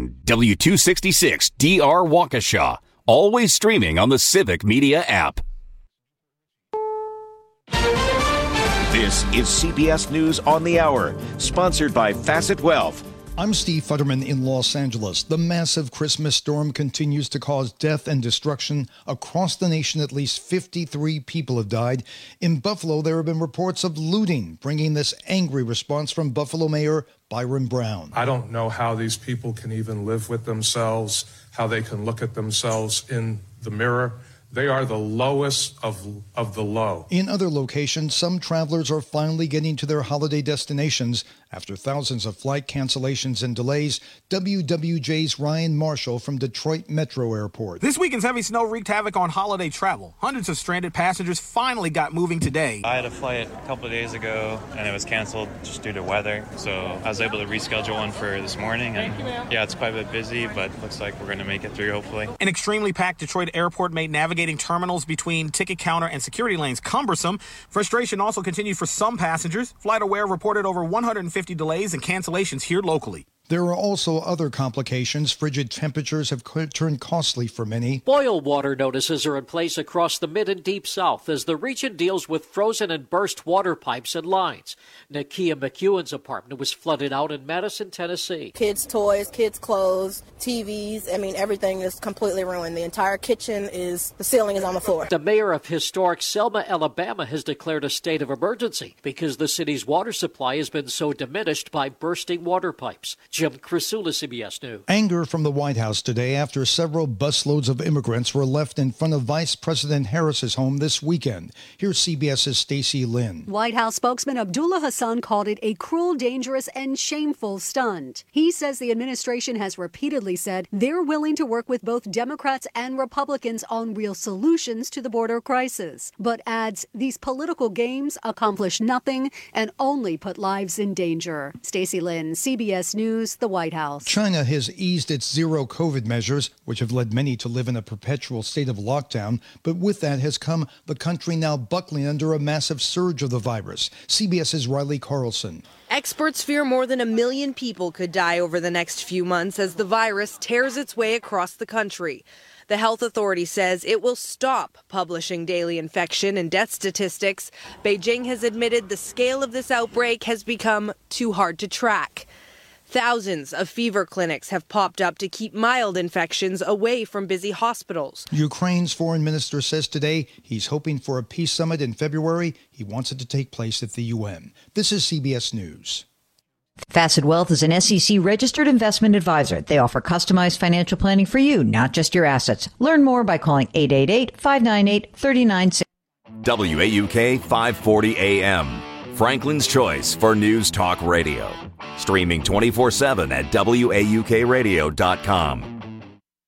AM W266 DR Waukesha. Always streaming on the Civic Media app. This is CBS News on the Hour, sponsored by Facet Wealth. I'm Steve Futterman in Los Angeles. The massive Christmas storm continues to cause death and destruction across the nation. At least 53 people have died. In Buffalo, there have been reports of looting, bringing this angry response from Buffalo Mayor Byron Brown. I don't know how these people can even live with themselves, how they can look at themselves in the mirror. They are the lowest of the low. In other locations, some travelers are finally getting to their holiday destinations after thousands of flight cancellations and delays. WWJ's Ryan Marshall from Detroit Metro Airport. This weekend's heavy snow wreaked havoc on holiday travel. Hundreds of stranded passengers finally got moving today. I had a flight a couple of days ago, and it was canceled just due to weather. So I was able to reschedule one for this morning. And yeah, it's quite a bit busy, but looks like we're going to make it through, hopefully. An extremely packed Detroit airport made navigating terminals between ticket counter and security lanes cumbersome. Frustration also continued for some passengers. FlightAware reported over 150 delays and cancellations here locally. There are also other complications. Frigid temperatures have turned costly for many. Boil water notices are in place across the mid and deep south as the region deals with frozen and burst water pipes and lines. Nakia McEwen's apartment was flooded out in Madison, Tennessee. Kids' toys, kids' clothes, TVs, everything is completely ruined. The entire kitchen the ceiling is on the floor. The mayor of historic Selma, Alabama has declared a state of emergency because the city's water supply has been so diminished by bursting water pipes. Jim Crisula, CBS News. Anger from the White House today after several busloads of immigrants were left in front of Vice President Harris's home this weekend. Here's CBS's Stacey Lynn. White House spokesman Abdullah Hassan called it a cruel, dangerous, and shameful stunt. He says the administration has repeatedly said they're willing to work with both Democrats and Republicans on real solutions to the border crisis, but adds these political games accomplish nothing and only put lives in danger. Stacey Lynn, CBS News, the White House. China has eased its zero COVID measures, which have led many to live in a perpetual state of lockdown. But with that has come the country now buckling under a massive surge of the virus. CBS's Riley Carlson. Experts fear more than 1 million people could die over the next few months as the virus tears its way across the country. The health authority says it will stop publishing daily infection and death statistics. Beijing has admitted the scale of this outbreak has become too hard to track. Thousands of fever clinics have popped up to keep mild infections away from busy hospitals. Ukraine's foreign minister says today he's hoping for a peace summit in February. He wants it to take place at the UN. This is CBS News. Facet Wealth is an SEC-registered investment advisor. They offer customized financial planning for you, not just your assets. Learn more by calling 888-598-3960. WAUK 540 AM. Franklin's Choice for News Talk Radio. Streaming 24/7 at WAUKradio.com.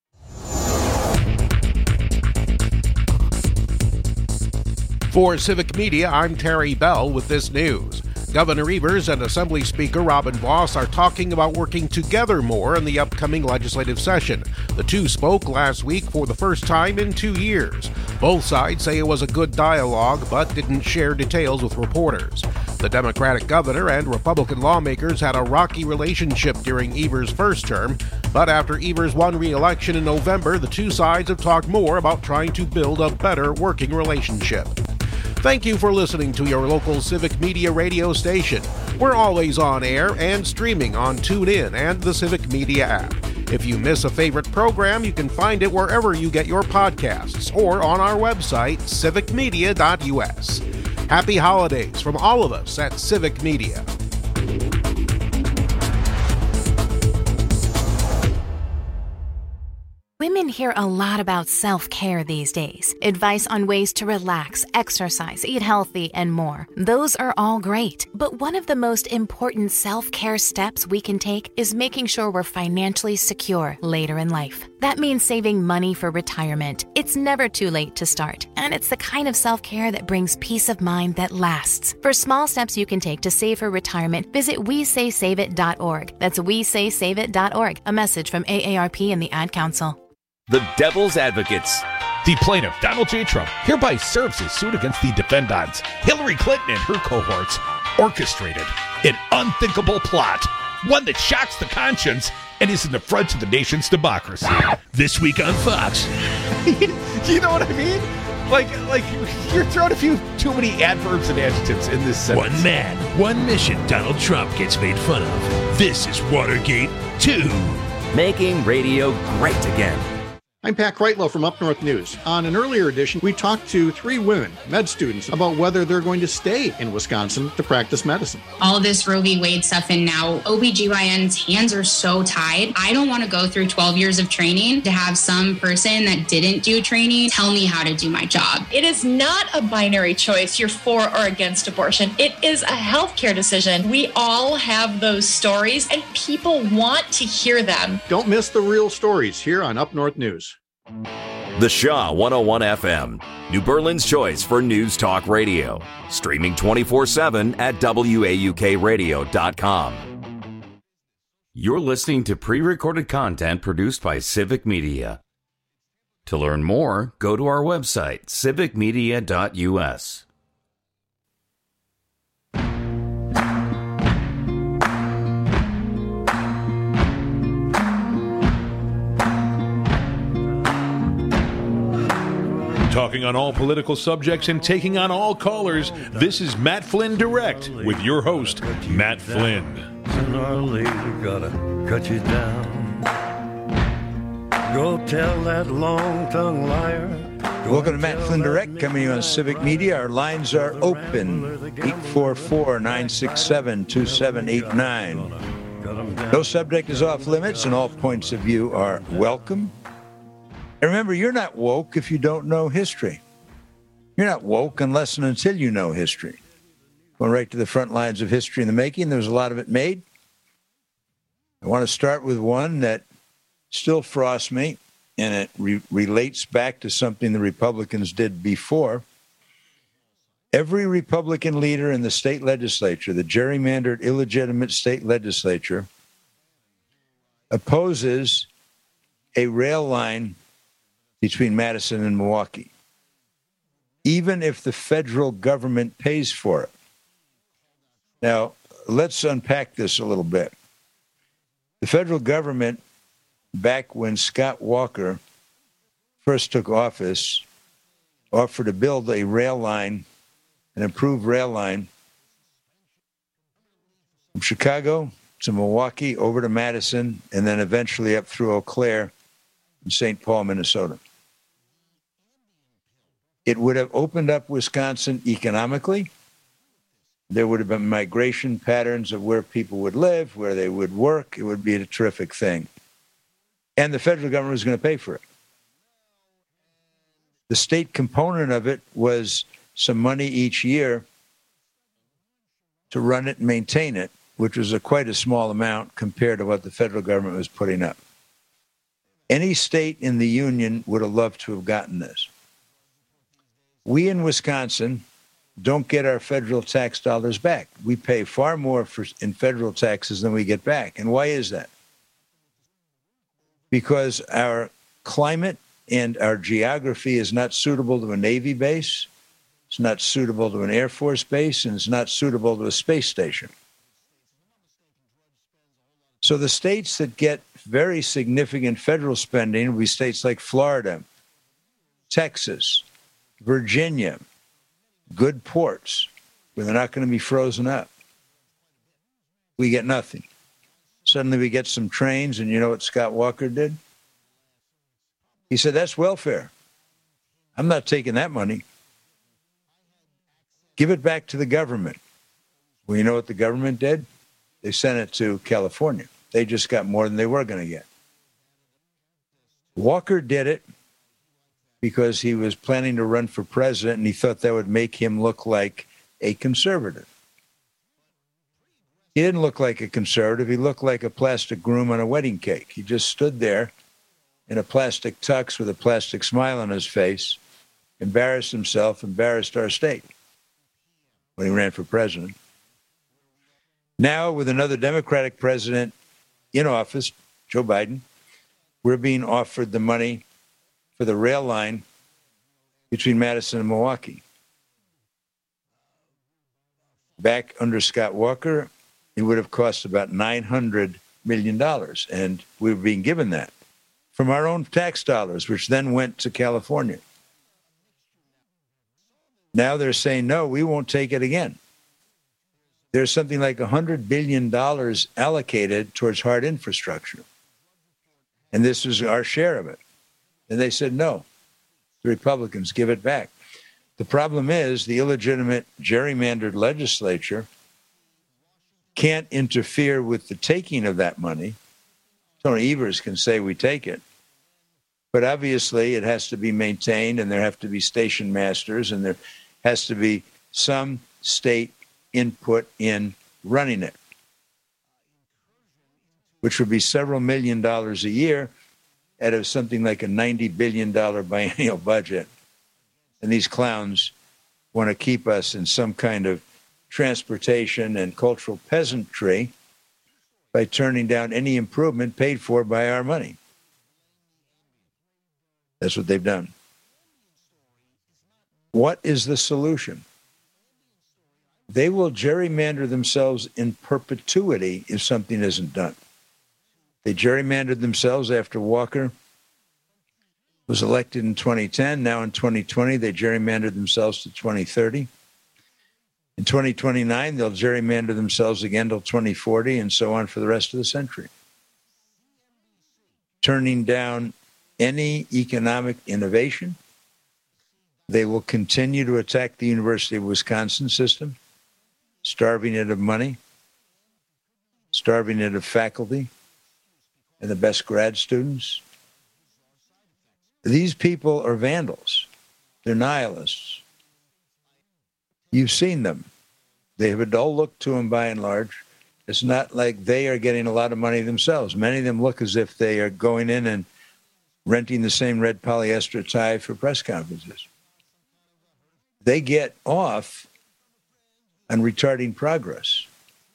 For Civic Media, I'm Terry Bell with this news. Governor Evers and Assembly Speaker Robin Vos are talking about working together more in the upcoming legislative session. The two spoke last week for the first time in 2 years. Both sides say it was a good dialogue, but didn't share details with reporters. The Democratic governor and Republican lawmakers had a rocky relationship during Evers' first term, but after Evers won re-election in November, the two sides have talked more about trying to build a better working relationship. Thank you for listening to your local Civic Media radio station. We're always on air and streaming on TuneIn and the Civic Media app. If you miss a favorite program, you can find it wherever you get your podcasts or on our website, civicmedia.us. Happy holidays from all of us at Civic Media. Women hear a lot about self-care these days. Advice on ways to relax, exercise, eat healthy, and more. Those are all great. But one of the most important self-care steps we can take is making sure we're financially secure later in life. That means saving money for retirement. It's never too late to start. And it's the kind of self-care that brings peace of mind that lasts. For small steps you can take to save for retirement, visit WeSaySaveIt.org. That's WeSaySaveIt.org. A message from AARP and the Ad Council. The Devil's Advocates. The plaintiff, Donald J. Trump, hereby serves his suit against the defendants, Hillary Clinton and her cohorts, orchestrated an unthinkable plot, one that shocks the conscience and is in the front of the nation's democracy. This week on Fox. You know what I mean? Like you're throwing a few too many adverbs and adjectives in this sentence. One man, one mission Donald Trump gets made fun of. This is Watergate 2. Making radio great again. I'm Pat Kreitlow from Up North News. On an earlier edition, we talked to 3 women, med students, about whether they're going to stay in Wisconsin to practice medicine. All this Roe v. Wade stuff, and now OBGYN's hands are so tied. I don't want to go through 12 years of training to have some person that didn't do training tell me how to do my job. It is not a binary choice, you're for or against abortion. It is a healthcare decision. We all have those stories, and people want to hear them. Don't miss the real stories here on Up North News. The Shaw 101 FM, New Berlin's choice for news talk radio. Streaming 24/7 at WAUKradio.com. You're listening to pre-recorded content produced by Civic Media. To learn more, go to our website, civicmedia.us. Talking on all political subjects and taking on all callers, this is Matt Flynn Direct with your host, Matt Flynn. Sooner or later, gotta cut you down. Go tell that long-tongued liar. Welcome to Matt Flynn Direct, coming to you on Civic Media. Our lines are open, 844-967-2789. No subject is off limits, and all points of view are welcome. And remember, you're not woke if you don't know history. You're not woke unless and until you know history. Going right to the front lines of history in the making. There's a lot of it made. I want to start with one that still frosts me, and it relates back to something the Republicans did before. Every Republican leader in the state legislature, the gerrymandered, illegitimate state legislature, opposes a rail line between Madison and Milwaukee, even if the federal government pays for it. Now, let's unpack this a little bit. The federal government, back when Scott Walker first took office, offered to build a rail line, an improved rail line from Chicago to Milwaukee, over to Madison, and then eventually up through Eau Claire and St. Paul, Minnesota. It would have opened up Wisconsin economically. There would have been migration patterns of where people would live, where they would work. It would be a terrific thing. And the federal government was going to pay for it. The state component of it was some money each year to run it and maintain it, which was quite a small amount compared to what the federal government was putting up. Any state in the union would have loved to have gotten this. We in Wisconsin don't get our federal tax dollars back. We pay far more in federal taxes than we get back. And why is that? Because our climate and our geography is not suitable to a Navy base, it's not suitable to an Air Force base, and it's not suitable to a space station. So the states that get very significant federal spending will be states like Florida, Texas, Virginia, good ports, where they're not going to be frozen up. We get nothing. Suddenly we get some trains, and you know what Scott Walker did? He said, that's welfare. I'm not taking that money. Give it back to the government. Well, you know what the government did? They sent it to California. They just got more than they were going to get. Walker did it because he was planning to run for president, and he thought that would make him look like a conservative. He didn't look like a conservative. He looked like a plastic groom on a wedding cake. He just stood there in a plastic tux with a plastic smile on his face, embarrassed himself, embarrassed our state when he ran for president. Now, with another Democratic president in office, Joe Biden, we're being offered the money for the rail line between Madison and Milwaukee. Back under Scott Walker, it would have cost about $900 million, and we were being given that from our own tax dollars, which then went to California. Now they're saying, no, we won't take it again. There's something like $100 billion allocated towards hard infrastructure. And this is our share of it. And they said, no, the Republicans, give it back. The problem is the illegitimate gerrymandered legislature can't interfere with the taking of that money. Tony Evers can say we take it. But obviously it has to be maintained, and there have to be station masters, and there has to be some state input in running it, which would be several $1 million a year out of something like a $90 billion biennial budget. And these clowns want to keep us in some kind of transportation and cultural peasantry by turning down any improvement paid for by our money. That's what they've done. What is the solution? They will gerrymander themselves in perpetuity if something isn't done. They gerrymandered themselves after Walker was elected in 2010. Now in 2020, they gerrymandered themselves to 2030. In 2029, they'll gerrymander themselves again till 2040, and so on for the rest of the century. Turning down any economic innovation. They will continue to attack the University of Wisconsin system, starving it of money, starving it of faculty and the best grad students. These people are vandals. They're nihilists. You've seen them. They have a dull look to them by and large. It's not like they are getting a lot of money themselves. Many of them look as if they are going in and renting the same red polyester tie for press conferences. They get off on retarding progress.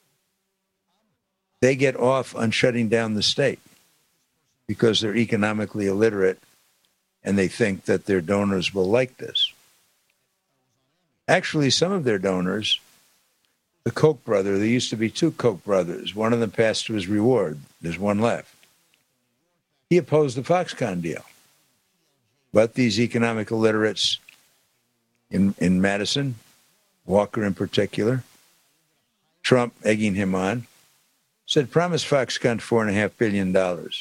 They get off on shutting down the state because they're economically illiterate and they think that their donors will like this. Actually, some of their donors, the Koch brother, there used to be two Koch brothers. One of them passed to his reward. There's one left. He opposed the Foxconn deal. But these economic illiterates in Madison, Walker in particular, Trump egging him on, said, promise Foxconn $4.5 billion,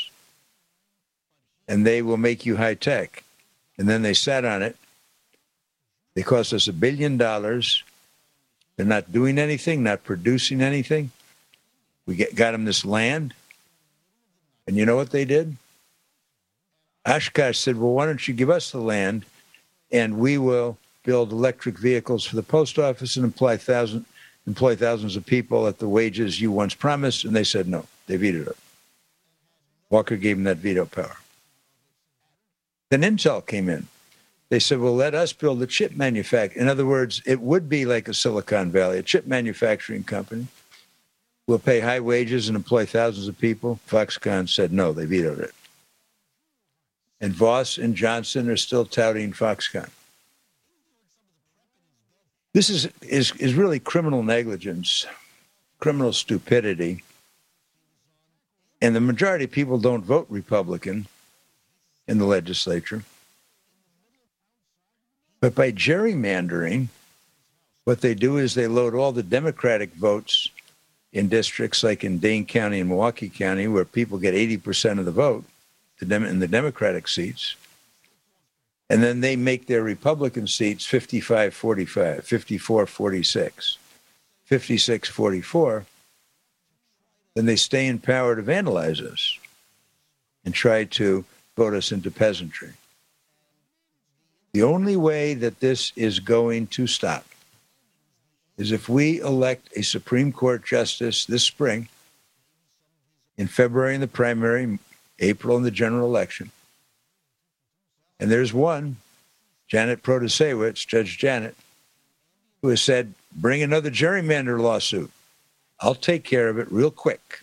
and they will make you high tech. And then they sat on it. They cost us $1 billion. They're not doing anything, not producing anything. We got them this land. And you know what they did? Oshkosh said, well, why don't you give us the land and we will build electric vehicles for the post office and employ thousands of people at the wages you once promised. And they said no. They vetoed it. Walker gave them that veto power. Then Intel came in. They said, well, let us build a chip manufacturer. In other words, it would be like a Silicon Valley, a chip manufacturing company. We'll pay high wages and employ thousands of people. Foxconn said no. They vetoed it. And Voss and Johnson are still touting Foxconn. This is really criminal negligence, criminal stupidity. And the majority of people don't vote Republican in the legislature. But by gerrymandering, what they do is they load all the Democratic votes in districts like in Dane County and Milwaukee County, where people get 80% of the vote in the Democratic seats. And then they make their Republican seats 55-45, 54-46, 56-44. Then they stay in power to vandalize us and try to vote us into peasantry. The only way that this is going to stop is if we elect a Supreme Court justice this spring, in February in the primary, April in the general election. And there's one, Janet Protasewicz, Judge Janet, who has said, bring another gerrymander lawsuit. I'll take care of it real quick.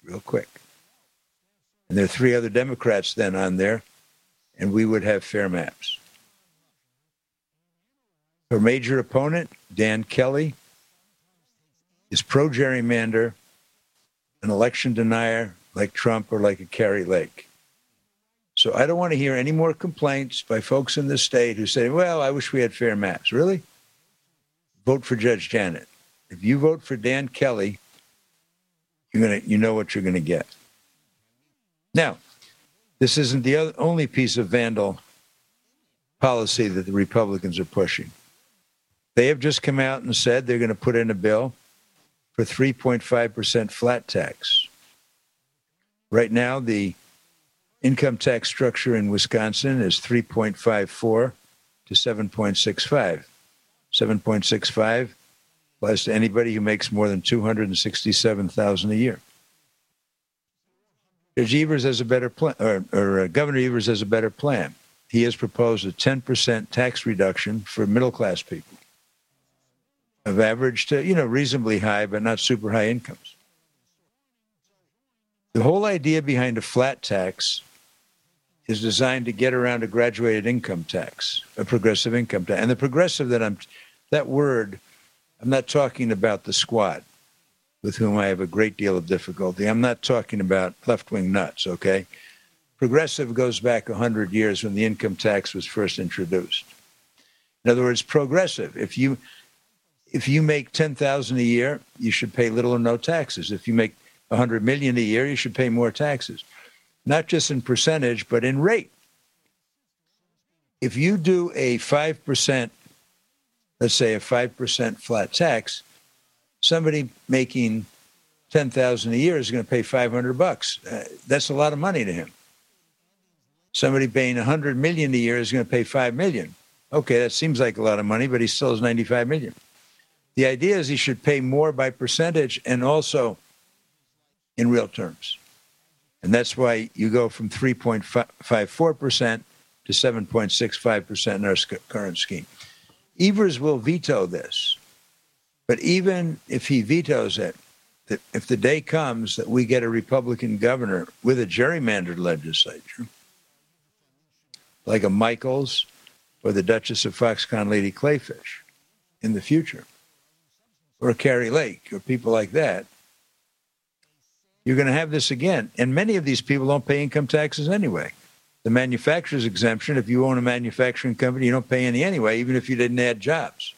And there are 3 other Democrats then on there, and we would have fair maps. Her major opponent, Dan Kelly, is pro-gerrymander, an election denier, like Trump or like a Kari Lake. So I don't want to hear any more complaints by folks in the state who say, well, I wish we had fair maps. Really? Vote for Judge Janet. If you vote for Dan Kelly, you know what you're going to get. Now, this isn't the only piece of vandal policy that the Republicans are pushing. They have just come out and said they're going to put in a bill for 3.5% flat tax. Right now, the income tax structure in Wisconsin is 3.54 to 7.65. 7.65 applies to anybody who makes more than $267,000 a year. Judge Evers has a better plan, or Governor Evers has a better plan. He has proposed a 10% tax reduction for middle-class people of average to, reasonably high, but not super high incomes. The whole idea behind a flat tax is designed to get around a graduated income tax, a progressive income tax. And the progressive that word, I'm not talking about the squad, with whom I have a great deal of difficulty. I'm not talking about left-wing nuts, okay? Progressive goes back 100 years when the income tax was first introduced. In other words, progressive. If you make $10,000 a year, you should pay little or no taxes. If you make $100 million a year, you should pay more taxes. Not just in percentage, but in rate. If you do a 5%, let's say a 5% flat tax, somebody making $10,000 a year is going to pay $500. That's a lot of money to him. Somebody paying $100 million a year is going to pay $5 million. Okay, that seems like a lot of money, but he still has $95 million. The idea is he should pay more by percentage and also in real terms. And that's why you go from 3.54% to 7.65% in our current scheme. Evers will veto this. But even if he vetoes it, if the day comes that we get a Republican governor with a gerrymandered legislature, like a Michaels or the Duchess of Foxconn Lady Clayfish in the future, or a Kari Lake or people like that, you're going to have this again. And many of these people don't pay income taxes anyway. The manufacturer's exemption, if you own a manufacturing company, you don't pay any anyway, even if you didn't add jobs.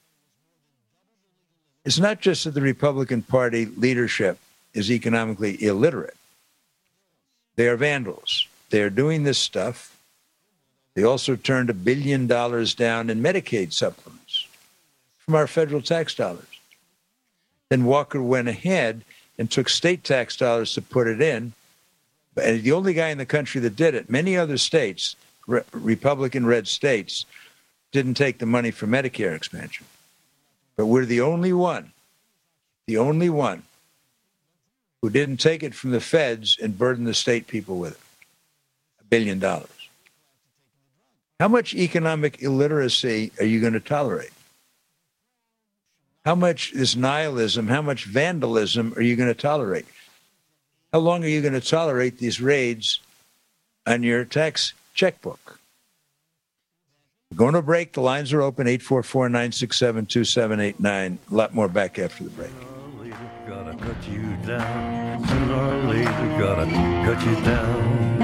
It's not just that the Republican Party leadership is economically illiterate. They are vandals. They are doing this stuff. They also turned $1 billion down in Medicaid supplements from our federal tax dollars. Then Walker went ahead and took state tax dollars to put it in. And the only guy in the country that did it, many other states, Republican red states, didn't take the money for Medicare expansion. But we're the only one who didn't take it from the feds and burden the state people with it. $1 billion. How much economic illiteracy are you going to tolerate? How much this nihilism, how much vandalism are you going to tolerate? How long are you going to tolerate these raids on your tax checkbook? We're going to break. The lines are open, 844-967-2789. A lot more back after the break. Gotta cut you down. Sooner or later, gotta cut you down.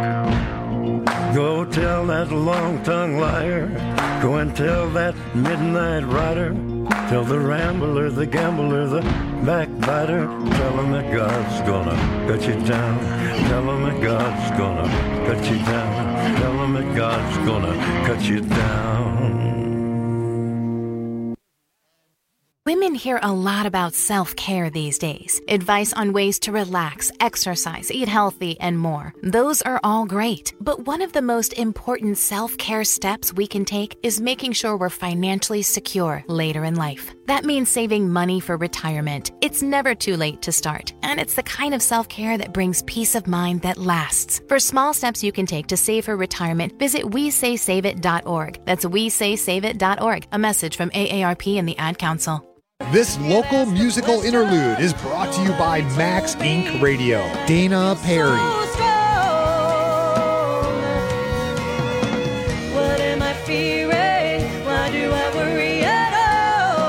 Go tell that long-tongued liar. Go and tell that midnight rider. Tell the rambler, the gambler, the backbiter. Tell him that God's gonna cut you down. Tell him that God's gonna cut you down. Tell him that God's gonna cut you down. Women hear a lot about self-care these days. Advice on ways to relax, exercise, eat healthy, and more. Those are all great. But one of the most important self-care steps we can take is making sure we're financially secure later in life. That means saving money for retirement. It's never too late to start. And it's the kind of self-care that brings peace of mind that lasts. For small steps you can take to save for retirement, visit WeSaySaveIt.org. That's WeSaySaveIt.org. A message from AARP and the Ad Council. This local musical interlude is brought to you by Max Inc. Radio. Dana Perry. What am I fearing? Why do I worry at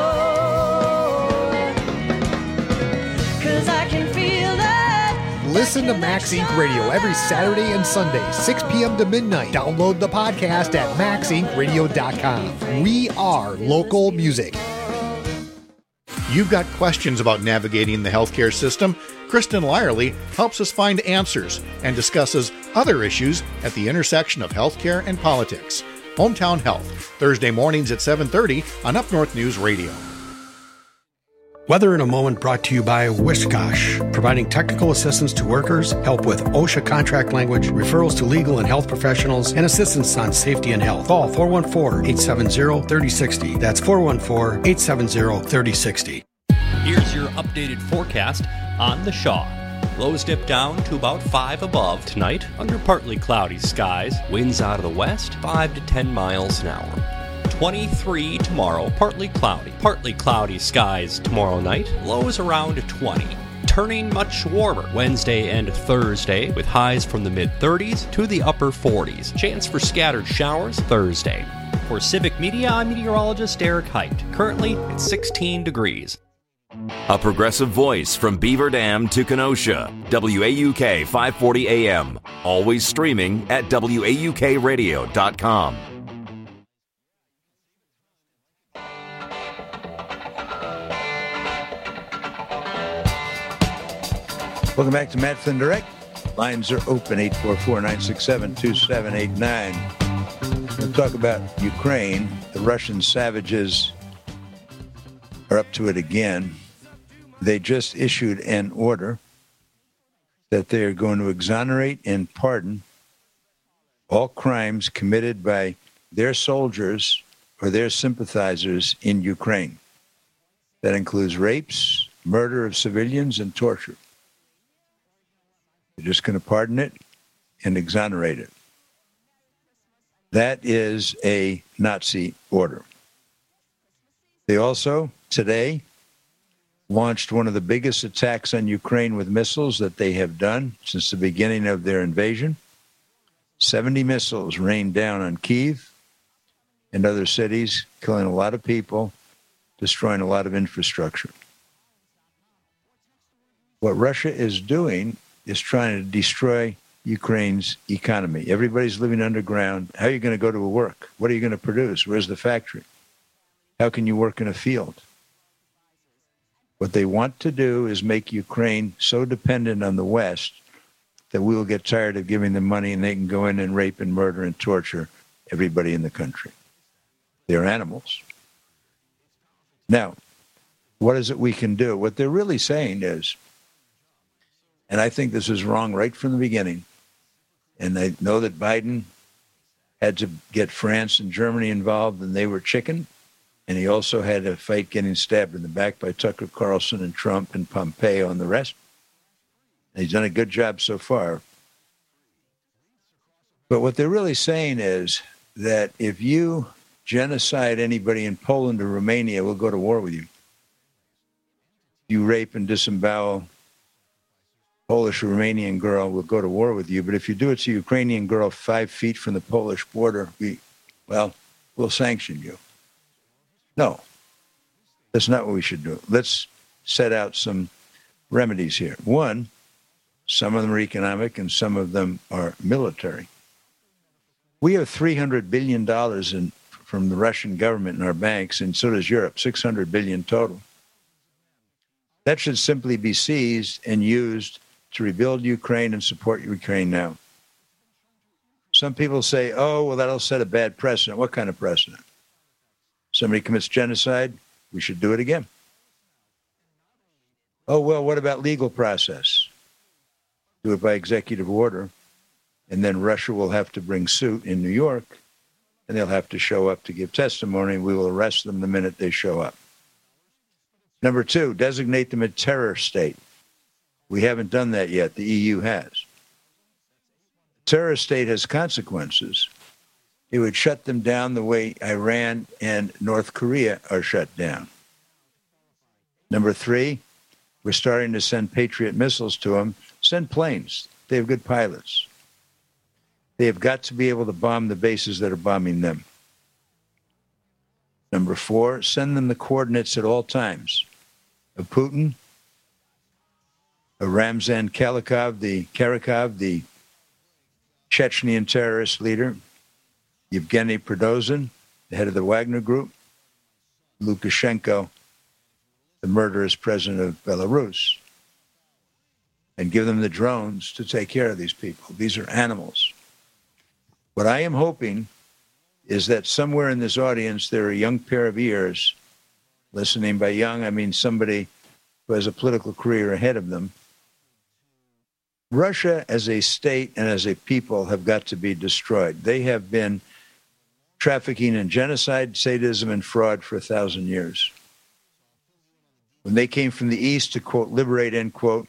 all? 'Cause I can feel that. Listen to Max Inc. Radio every Saturday and Sunday, 6 p.m. to midnight. Download the podcast at maxincradio.com. We are local music. You've got questions about navigating the healthcare system? Kristen Lyerly helps us find answers and discusses other issues at the intersection of healthcare and politics. Hometown Health, Thursday mornings at 7:30 on Up North News Radio. Weather in a Moment brought to you by Wishkosh, providing technical assistance to workers, help with OSHA contract language, referrals to legal and health professionals, and assistance on safety and health. Call 414-870-3060. That's 414-870-3060. Here's your updated forecast on the Shaw. Lows dip down to about 5 above tonight under partly cloudy skies. Winds out of the west, 5 to 10 miles an hour. 23 tomorrow, partly cloudy skies tomorrow night, lows around 20. Turning much warmer Wednesday and Thursday with highs from the mid-30s to the upper 40s. Chance for scattered showers Thursday. For Civic Media, I'm meteorologist Eric Height. Currently, it's 16 degrees. A progressive voice from Beaver Dam to Kenosha. WAUK 540 AM. Always streaming at WAUKradio.com. Welcome back to Matt Flynn Direct. Lines are open, 844-967-2789. We'll talk about Ukraine. The Russian savages are up to it again. They just issued an order that they are going to exonerate and pardon all crimes committed by their soldiers or their sympathizers in Ukraine. That includes rapes, murder of civilians, and torture. They're just going to pardon it and exonerate it. That is a Nazi order. They also, today, launched one of the biggest attacks on Ukraine with missiles that they have done since the beginning of their invasion. 70 missiles rained down on Kyiv and other cities, killing a lot of people, destroying a lot of infrastructure. What Russia is doing is trying to destroy Ukraine's economy. Everybody's living underground. How are you going to go to work? What are you going to produce? Where's the factory? How can you work in a field? What they want to do is make Ukraine so dependent on the West that we will get tired of giving them money and they can go in and rape and murder and torture everybody in the country. They're animals. Now, what is it we can do? What they're really saying is, and I think this is wrong right from the beginning, and I know that Biden had to get France and Germany involved and they were chicken, and he also had a fight getting stabbed in the back by Tucker Carlson and Trump and Pompeo and the rest. And he's done a good job so far. But what they're really saying is that if you genocide anybody in Poland or Romania, we'll go to war with you. If you rape and disembowel Polish or Romanian girl, we'll go to war with you. But if you do it to a Ukrainian girl 5 feet from the Polish border, we'll sanction you. No, that's not what we should do. Let's set out some remedies here. One, some of them are economic and some of them are military. We have $300 billion from the Russian government in our banks, and so does Europe, $600 billion total. That should simply be seized and used to rebuild Ukraine and support Ukraine now. Some people say, oh, well, that'll set a bad precedent. What kind of precedent? Somebody commits genocide, we should do it again. Oh, well, what about legal process? Do it by executive order, and then Russia will have to bring suit in New York, and they'll have to show up to give testimony. We will arrest them the minute they show up. Number two, designate them a terror state. We haven't done that yet. The EU has. Terror state has consequences. It would shut them down the way Iran and North Korea are shut down. Number three, we're starting to send Patriot missiles to them. Send planes. They have good pilots. They have got to be able to bomb the bases that are bombing them. Number four, send them the coordinates at all times of Putin, Ramzan Kadyrov, the Chechenian terrorist leader, Yevgeny Prigozhin, the head of the Wagner Group, Lukashenko, the murderous president of Belarus, and give them the drones to take care of these people. These are animals. What I am hoping is that somewhere in this audience there are a young pair of ears, listening by young, I mean somebody who has a political career ahead of them. Russia as a state and as a people have got to be destroyed. They have been trafficking in genocide, sadism, and fraud for 1,000 years. When they came from the East to, quote, liberate, end quote,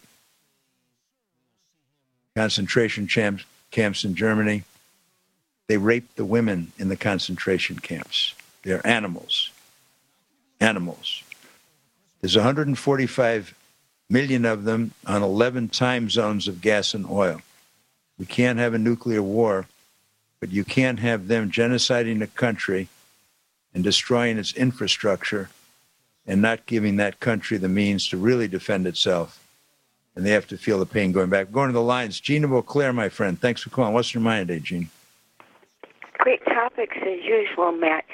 concentration camps in Germany, they raped the women in the concentration camps. They're animals. Animals. There's 145 million of them on 11 time zones of gas and oil. We can't have a nuclear war, but you can't have them genociding a country and destroying its infrastructure and not giving that country the means to really defend itself. And they have to feel the pain going back. Going to the lines. Gene of Eau Claire, my friend. Thanks for calling. What's your mind today, Gene? Great topics as usual, Matt.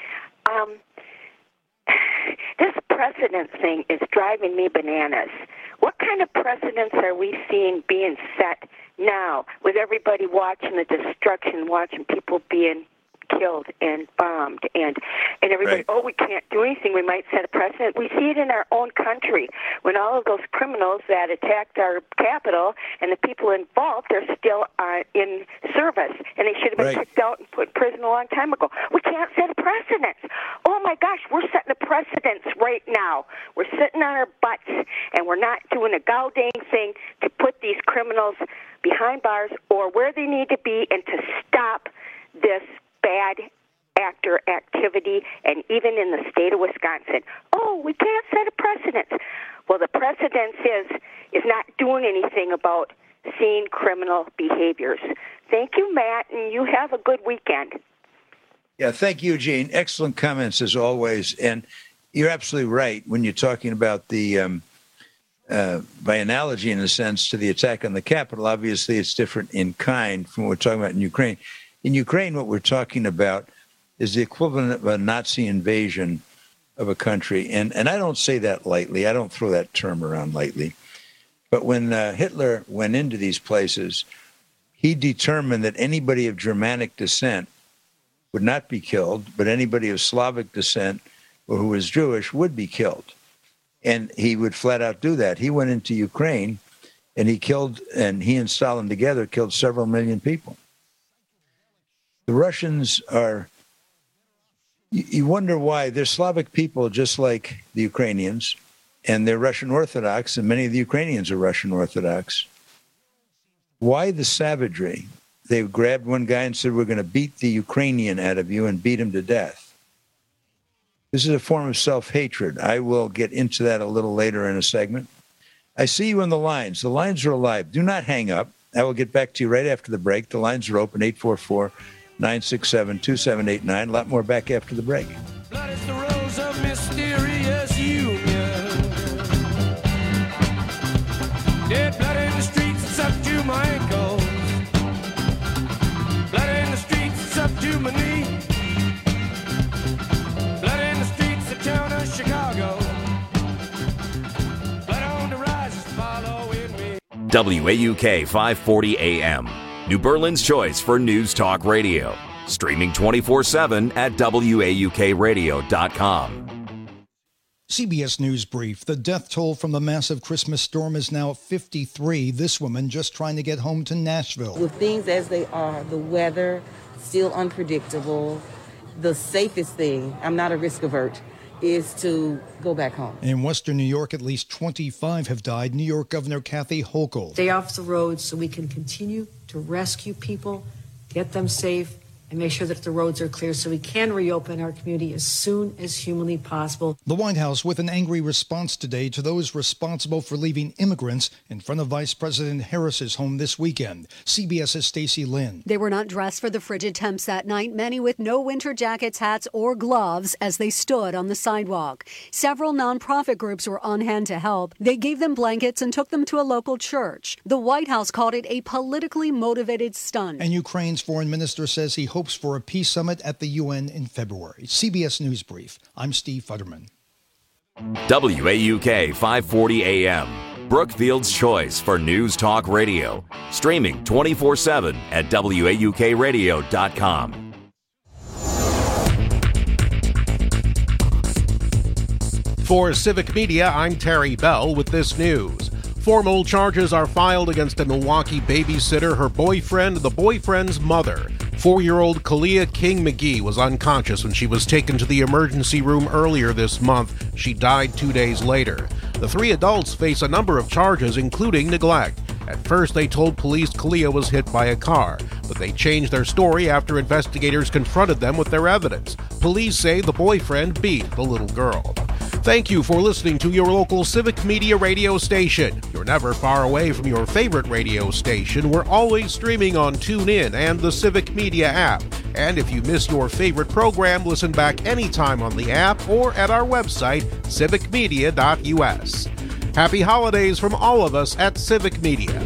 This precedent thing is driving me bananas. What kind of precedents are we seeing being set now with everybody watching the destruction, watching people being killed and bombed, and everybody, right. Oh, we can't do anything, we might set a precedent. We see it in our own country when all of those criminals that attacked our capital and the people involved are still in service, and they should have been kicked out and put in prison a long time ago. We can't set a precedent. Oh my gosh, we're setting a precedent right now. We're sitting on our butts, and we're not doing a goddamn thing to put these criminals behind bars or where they need to be and to stop this bad actor activity, and even in the state of Wisconsin. Oh, we can't set a precedent. Well, the precedent is not doing anything about seeing criminal behaviors. Thank you, Matt, and you have a good weekend. Yeah, thank you, Gene. Excellent comments as always. And you're absolutely right when you're talking about the, by analogy in a sense, to the attack on the Capitol. Obviously, it's different in kind from what we're talking about in Ukraine. In Ukraine, what we're talking about is the equivalent of a Nazi invasion of a country. And I don't say that lightly. I don't throw that term around lightly. But when Hitler went into these places, he determined that anybody of Germanic descent would not be killed, but anybody of Slavic descent or who was Jewish would be killed. And he would flat out do that. He went into Ukraine and he and Stalin together killed several million people. The Russians are, you wonder why. They're Slavic people just like the Ukrainians, and they're Russian Orthodox, and many of the Ukrainians are Russian Orthodox. Why the savagery? They grabbed one guy and said, we're going to beat the Ukrainian out of you and beat him to death. This is a form of self-hatred. I will get into that a little later in a segment. I see you on the lines. The lines are alive. Do not hang up. I will get back to you right after the break. The lines are open, 844-967-2789. A lot more back after the break. Blood is the rose of mysterious union. Dead blood in the streets, it's up to my ankles. Blood in the streets, it's up to my knee. Blood in the streets, the town of Chicago. Blood on the rise is following me. WAUK 540 AM. New Berlin's choice for news talk radio. Streaming 24/7 at WAUKradio.com. CBS News Brief. The death toll from the massive Christmas storm is now 53. This woman just trying to get home to Nashville. With things as they are, the weather still unpredictable, the safest thing, I'm not a risk avert, is to go back home. In Western New York, at least 25 have died. New York Governor Kathy Hochul. Stay off the road so we can continue to rescue people, get them safe, and make sure that the roads are clear so we can reopen our community as soon as humanly possible. The White House with an angry response today to those responsible for leaving immigrants in front of Vice President Harris's home this weekend. CBS's Stacey Lynn. They were not dressed for the frigid temps that night, many with no winter jackets, hats, or gloves as they stood on the sidewalk. Several nonprofit groups were on hand to help. They gave them blankets and took them to a local church. The White House called it a politically motivated stunt. And Ukraine's foreign minister says he hopes for a peace summit at the UN in February. CBS News Brief. I'm Steve Futterman. WAUK 540 AM, Brookfield's choice for news talk radio. Streaming 24/7 at WAUKradio.com. For Civic Media, I'm Terry Bell with this news. Formal charges are filed against a Milwaukee babysitter, her boyfriend, and the boyfriend's mother. 4-year-old Kalia King McGee was unconscious when she was taken to the emergency room earlier this month. She died 2 days later. The 3 adults face a number of charges, including neglect. At first, they told police Kalia was hit by a car, but they changed their story after investigators confronted them with their evidence. Police say the boyfriend beat the little girl. Thank you for listening to your local Civic Media radio station. You're never far away from your favorite radio station. We're always streaming on TuneIn and the Civic Media app. And if you miss your favorite program, listen back anytime on the app or at our website, civicmedia.us. Happy holidays from all of us at Civic Media.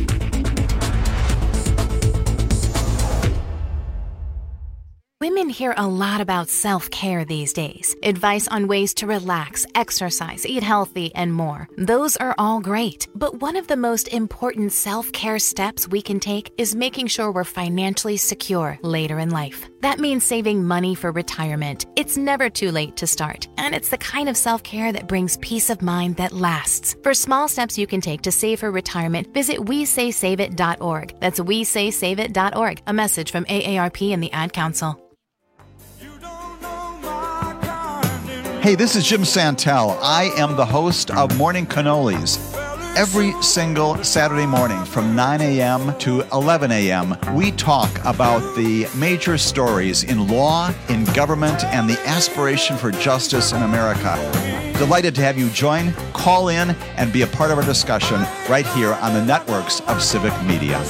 Women hear a lot about self-care these days. Advice on ways to relax, exercise, eat healthy, and more. Those are all great. But one of the most important self-care steps we can take is making sure we're financially secure later in life. That means saving money for retirement. It's never too late to start. And it's the kind of self-care that brings peace of mind that lasts. For small steps you can take to save for retirement, visit WeSaySaveIt.org. That's WeSaySaveIt.org. A message from AARP and the Ad Council. Hey, this is Jim Santel. I am the host of Morning Cannolis. Every single Saturday morning from 9 a.m. to 11 a.m., we talk about the major stories in law, in government, and the aspiration for justice in America. Delighted to have you join, call in, and be a part of our discussion right here on the networks of Civic Media.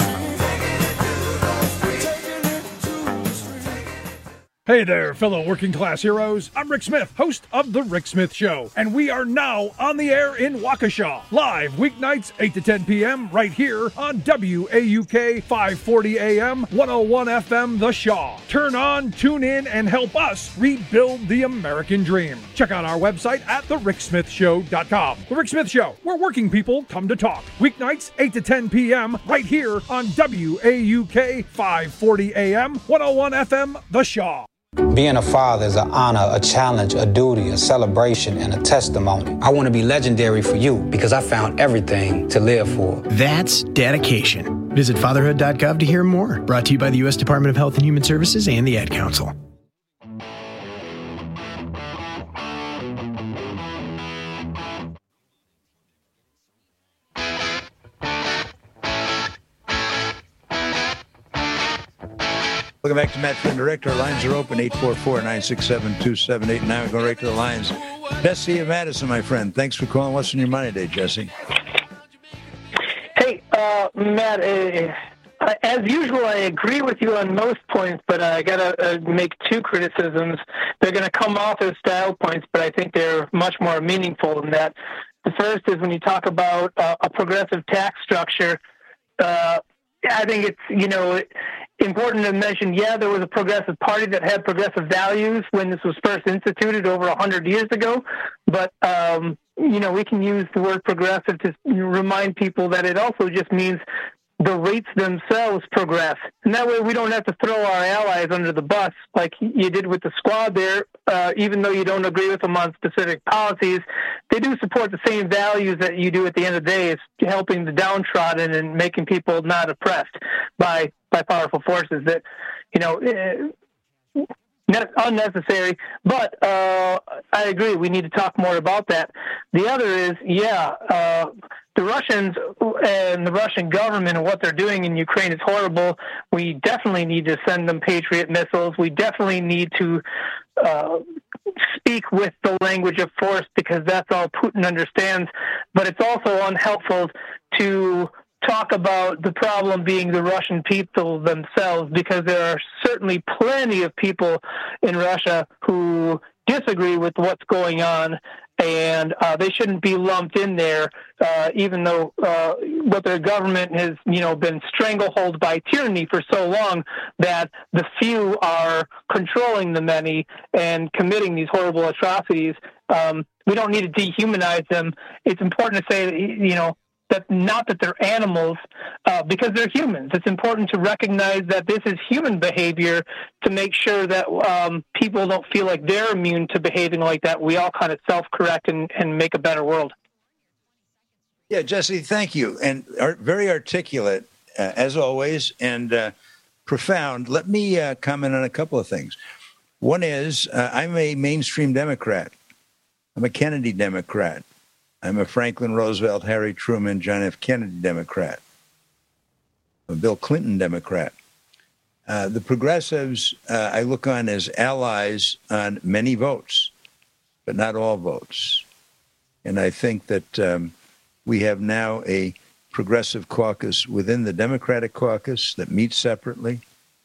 Hey there, fellow working class heroes. I'm Rick Smith, host of The Rick Smith Show, and we are now on the air in Waukesha, live weeknights 8 to 10 p.m. right here on WAUK 540 AM, 101 FM The Shaw. Turn on, tune in, and help us rebuild the American dream. Check out our website at thericksmithshow.com. The Rick Smith Show, where working people come to talk. Weeknights 8 to 10 p.m. right here on WAUK 540 AM, 101 FM The Shaw. Being a father is an honor, a challenge, a duty, a celebration, and a testimony. I want to be legendary for you because I found everything to live for. That's dedication. Visit fatherhood.gov to hear more. Brought to you by the U.S. Department of Health and Human Services and the Ad Council. Welcome back to Matt Flynn Direct. Our lines are open, 844-967-2789. We're going right to the lines. Jesse of Madison, my friend. Thanks for calling. What's on your mind today, Jesse? Hey, Matt, as usual, I agree with you on most points, but I got to make two criticisms. They're going to come off as style points, but I think they're much more meaningful than that. The first is when you talk about a progressive tax structure, I think it's, important to mention, there was a progressive party that had progressive values when this was first instituted over 100 years ago. But, we can use the word progressive to remind people that it also just means the rates themselves progress. And that way we don't have to throw our allies under the bus like you did with the squad there. Even though you don't agree with them on specific policies, they do support the same values that you do at the end of the day. It's helping the downtrodden and making people not oppressed by powerful forces that, unnecessary. But I agree. We need to talk more about that. The other is, the Russians and the Russian government and what they're doing in Ukraine is horrible. We definitely need to send them Patriot missiles. We definitely need to speak with the language of force, because that's all Putin understands. But it's also unhelpful to talk about the problem being the Russian people themselves, because there are certainly plenty of people in Russia who disagree with what's going on, and they shouldn't be lumped in there, even though what their government has, been stranglehold by tyranny for so long that the few are controlling the many and committing these horrible atrocities. We don't need to dehumanize them. It's important to say that, that not that they're animals, because they're humans. It's important to recognize that this is human behavior to make sure that people don't feel like they're immune to behaving like that. We all kind of self-correct and make a better world. Yeah, Jesse, thank you. And very articulate, as always, and profound. Let me comment on a couple of things. One is I'm a mainstream Democrat. I'm a Kennedy Democrat. I'm a Franklin Roosevelt, Harry Truman, John F. Kennedy Democrat. I'm a Bill Clinton Democrat. The progressives I look on as allies on many votes, but not all votes. And I think that we have now a progressive caucus within the Democratic caucus that meets separately.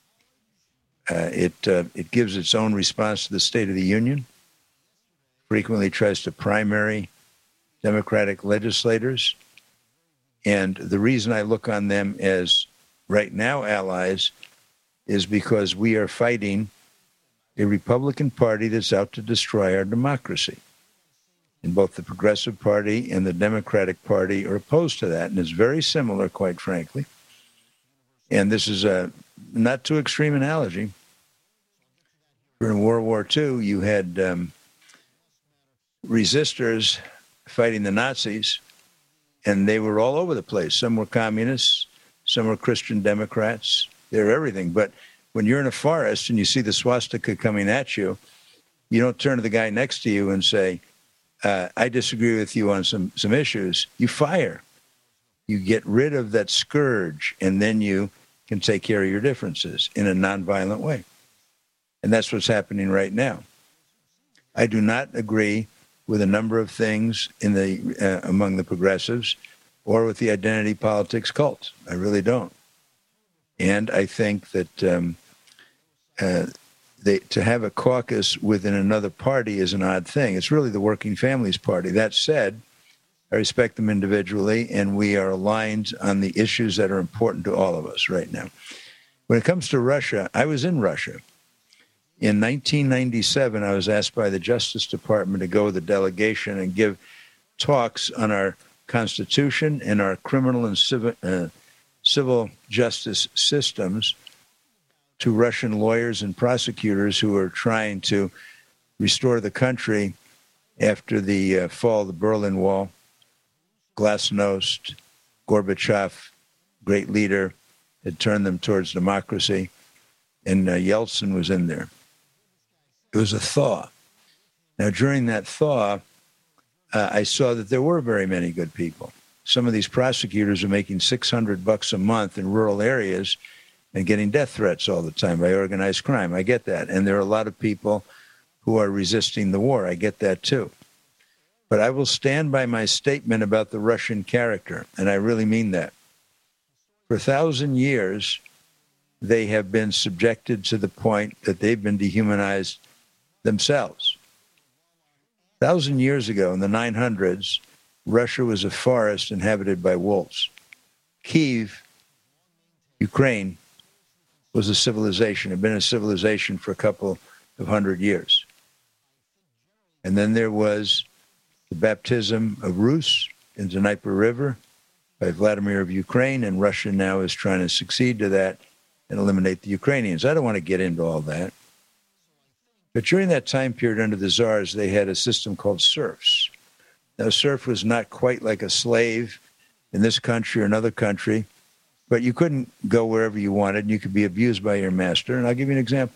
It gives its own response to the State of the Union, frequently tries to primary Democratic legislators. And the reason I look on them as right now allies is because we are fighting a Republican Party that's out to destroy our democracy. And both the Progressive Party and the Democratic Party are opposed to that. And it's very similar, quite frankly. And this is a not too extreme analogy. During World War II, you had resistors fighting the Nazis, and they were all over the place. Some were communists, some were Christian Democrats. They were everything. But when you're in a forest and you see the swastika coming at you, you don't turn to the guy next to you and say, I disagree with you on some issues. You fire. You get rid of that scourge, and then you can take care of your differences in a nonviolent way. And that's what's happening right now. I do not agree with a number of things in the among the progressives or with the identity politics cult. I really don't. And I think that to have a caucus within another party is an odd thing. It's really the Working Families Party. That said, I respect them individually, and we are aligned on the issues that are important to all of us right now. When it comes to Russia, I was in Russia. In 1997, I was asked by the Justice Department to go with a delegation and give talks on our Constitution and our criminal and civil justice systems to Russian lawyers and prosecutors who are trying to restore the country after the fall of the Berlin Wall. Glasnost, Gorbachev, great leader, had turned them towards democracy, and Yeltsin was in there. It was a thaw. Now, during that thaw, I saw that there were very many good people. Some of these prosecutors are making $600 a month in rural areas and getting death threats all the time by organized crime. I get that. And there are a lot of people who are resisting the war. I get that, too. But I will stand by my statement about the Russian character, and I really mean that. For 1,000 years, they have been subjected to the point that they've been dehumanized themselves. 1,000 years ago, in the 900s, Russia was a forest inhabited by wolves. Kyiv, Ukraine, was a civilization. It had been a civilization for a couple of 100 years. And then there was the baptism of Rus in the Dnieper River by Vladimir of Ukraine, and Russia now is trying to succeed to that and eliminate the Ukrainians. I don't want to get into all that. But during that time period under the Tsars, they had a system called serfs. Now, serf was not quite like a slave in this country or another country, but you couldn't go wherever you wanted, and you could be abused by your master. And I'll give you an example.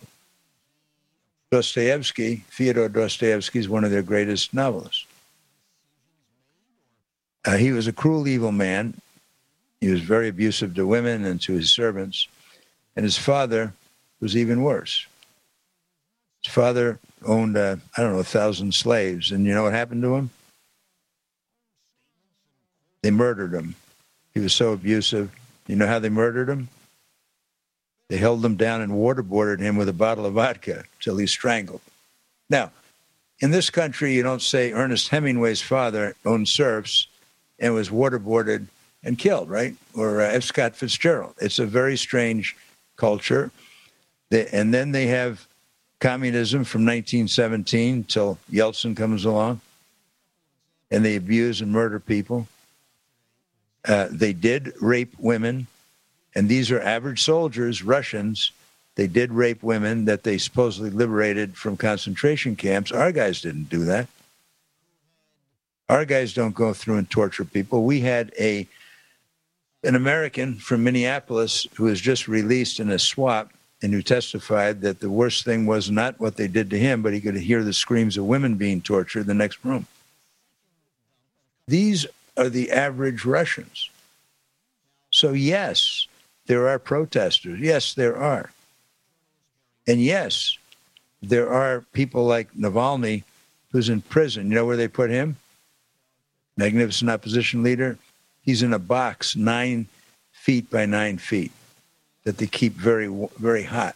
Dostoevsky, Fyodor Dostoevsky, is one of their greatest novelists. He was a cruel, evil man. He was very abusive to women and to his servants. And his father was even worse. His father owned, 1,000 slaves. And you know what happened to him? They murdered him. He was so abusive. You know how they murdered him? They held him down and waterboarded him with a bottle of vodka till he strangled. Now, in this country, you don't say Ernest Hemingway's father owned serfs and was waterboarded and killed, right? Or F. Scott Fitzgerald. It's a very strange culture. And then they have communism from 1917 till Yeltsin comes along, and they abuse and murder people. They did rape women, and these are average soldiers, Russians. They did rape women that they supposedly liberated from concentration camps. Our guys didn't do that. Our guys don't go through and torture people. We had an American from Minneapolis who was just released in a swap and who testified that the worst thing was not what they did to him, but he could hear the screams of women being tortured in the next room. These are the average Russians. So yes, there are protesters. Yes, there are. And yes, there are people like Navalny who's in prison. You know where they put him? Magnificent opposition leader. He's in a box 9 feet by 9 feet that they keep very, very hot.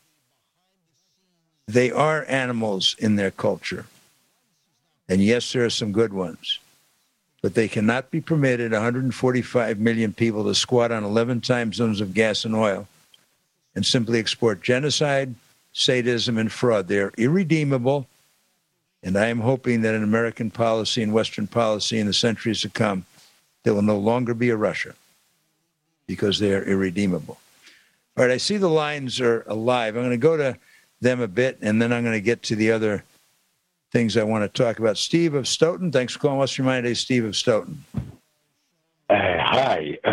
They are animals in their culture. And yes, there are some good ones. But they cannot be permitted, 145 million people, to squat on 11 time zones of gas and oil and simply export genocide, sadism, and fraud. They are irredeemable. And I am hoping that in American policy and Western policy in the centuries to come, there will no longer be a Russia because they are irredeemable. All right, I see the lines are alive. I'm going to go to them a bit, and then I'm going to get to the other things I want to talk about. Steve of Stoughton, thanks for calling. What's your mind today, Steve of Stoughton? Hi.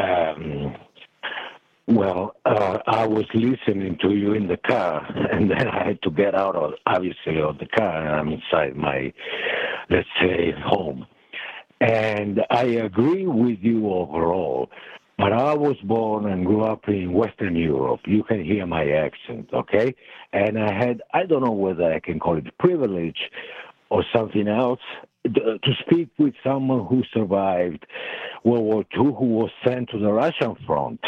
I was listening to you in the car, and then I had to get out of the car, and I'm inside my, let's say, home. And I agree with you overall, but I was born and grew up in Western Europe. You can hear my accent, okay? And I had, I don't know whether I can call it privilege or something else, to speak with someone who survived World War II, who was sent to the Russian front.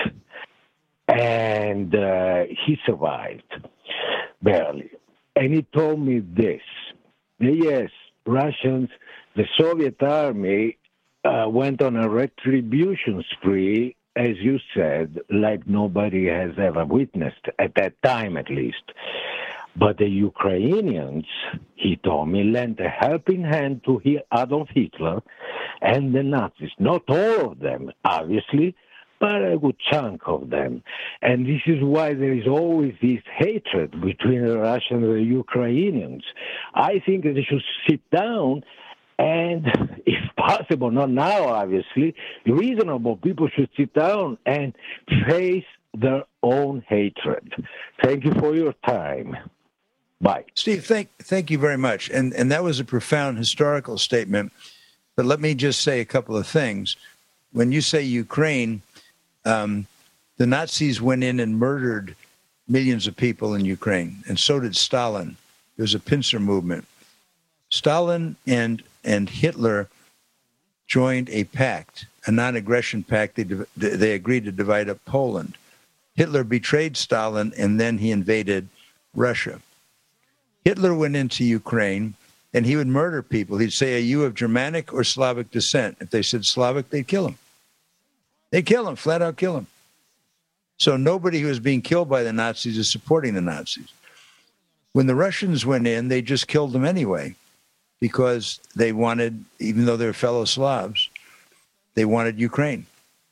And he survived, barely. And he told me this. Yes, Russians, the Soviet army went on a retribution spree, as you said, like nobody has ever witnessed, at that time at least. But the Ukrainians, he told me, lent a helping hand to Adolf Hitler and the Nazis. Not all of them, obviously, but a good chunk of them. And this is why there is always this hatred between the Russians and the Ukrainians. I think that they should sit down and, if possible, not now, obviously, reasonable people should sit down and face their own hatred. Thank you for your time. Bye. Steve, thank you very much. And that was a profound historical statement. But let me just say a couple of things. When you say Ukraine, the Nazis went in and murdered millions of people in Ukraine, and so did Stalin. There was a pincer movement. Stalin and Hitler joined a pact, a non-aggression pact. They agreed to divide up Poland. Hitler betrayed Stalin, and then he invaded Russia. Hitler went into Ukraine, and he would murder people. He'd say, are you of Germanic or Slavic descent? If they said Slavic, they'd kill him. They'd kill him, flat out kill him. So nobody who was being killed by the Nazis is supporting the Nazis. When the Russians went in, they just killed them anyway because they wanted, even though they're fellow Slavs, they wanted Ukraine.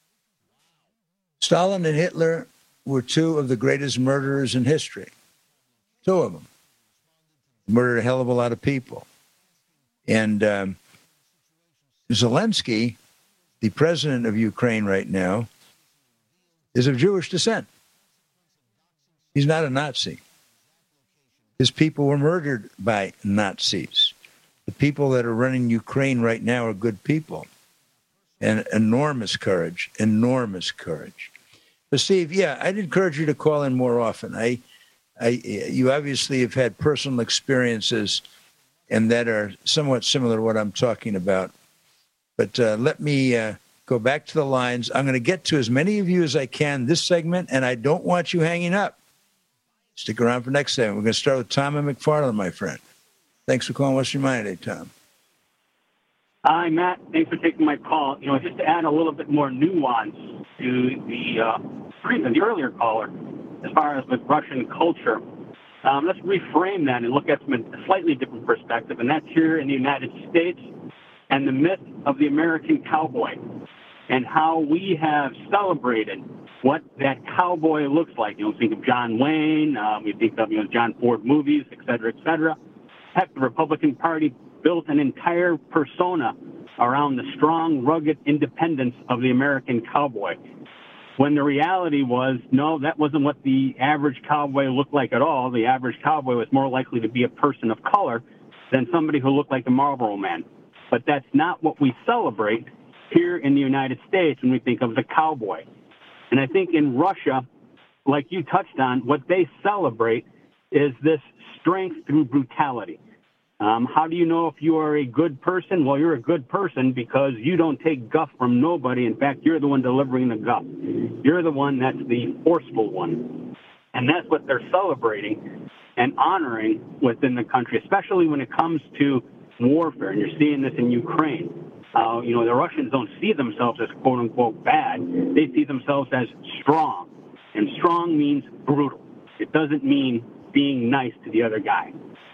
Stalin and Hitler were two of the greatest murderers in history. Two of them. Murdered a hell of a lot of people. And Zelensky, the president of Ukraine right now, is of Jewish descent. He's not a Nazi. His people were murdered by Nazis. The people that are running Ukraine right now are good people. and enormous courage. But Steve, yeah, I'd encourage you to call in more often. You obviously have had personal experiences and that are somewhat similar to what I'm talking about. But let me go back to the lines. I'm going to get to as many of you as I can this segment, and I don't want you hanging up. Stick around for next segment. We're going to start with Tom and McFarland, my friend. Thanks for calling Western Mind today, Tom. Hi, Matt. Thanks for taking my call. Just to add a little bit more nuance to the earlier caller, as far as with Russian culture, let's reframe that and look at from a slightly different perspective, and that's here in the United States and the myth of the American cowboy and how we have celebrated what that cowboy looks like. Think of John Wayne, we think of John Ford movies, et cetera, Heck, the Republican Party built an entire persona around the strong, rugged independence of the American cowboy. When the reality was, no, that wasn't what the average cowboy looked like at all. The average cowboy was more likely to be a person of color than somebody who looked like the Marlboro Man. But that's not what we celebrate here in the United States when we think of the cowboy. And I think in Russia, like you touched on, what they celebrate is this strength through brutality. How do you know if you are a good person? Well, you're a good person because you don't take guff from nobody. In fact, you're the one delivering the guff. You're the one that's the forceful one. And that's what they're celebrating and honoring within the country, especially when it comes to warfare. And you're seeing this in Ukraine. The Russians don't see themselves as quote-unquote bad. They see themselves as strong. And strong means brutal. It doesn't mean being nice to the other guy.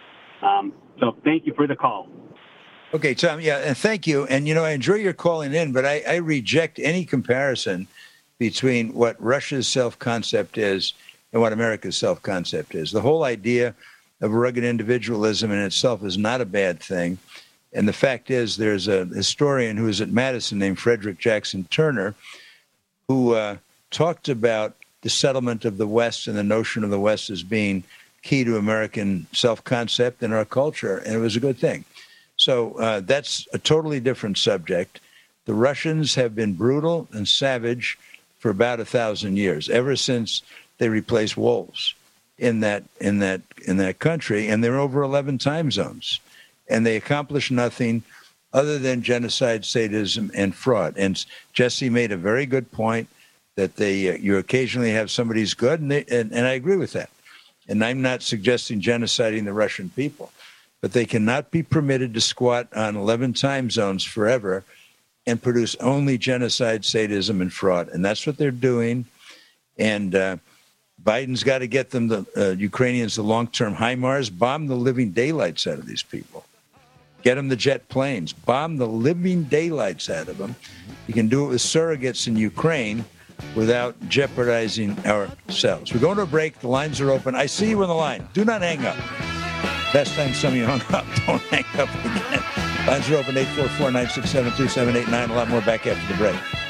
So thank you for the call. Okay, Tom, yeah, and thank you. And, I enjoy your calling in, but I reject any comparison between what Russia's self-concept is and what America's self-concept is. The whole idea of rugged individualism in itself is not a bad thing. And the fact is there's a historian who was at Madison named Frederick Jackson Turner who talked about the settlement of the West and the notion of the West as being key to American self-concept and our culture, and it was a good thing. So that's a totally different subject. The Russians have been brutal and savage for about 1,000 years, ever since they replaced wolves in that country, and they're over 11 time zones, and they accomplish nothing other than genocide, sadism, and fraud. And Jesse made a very good point that you occasionally have somebody who's good, and I agree with that. And I'm not suggesting genociding the Russian people, but they cannot be permitted to squat on 11 time zones forever and produce only genocide, sadism, and fraud. And that's what they're doing. And Biden's got to get them, the Ukrainians, the long-term HIMARS, bomb the living daylights out of these people. Get them the jet planes, bomb the living daylights out of them. You can do it with surrogates in Ukraine without jeopardizing ourselves. We're going to a break. The lines are open. I see you on the line. Do not hang up. Last time some of you hung up, don't hang up again. Lines are open, 844-967-2789. A lot more back after the break.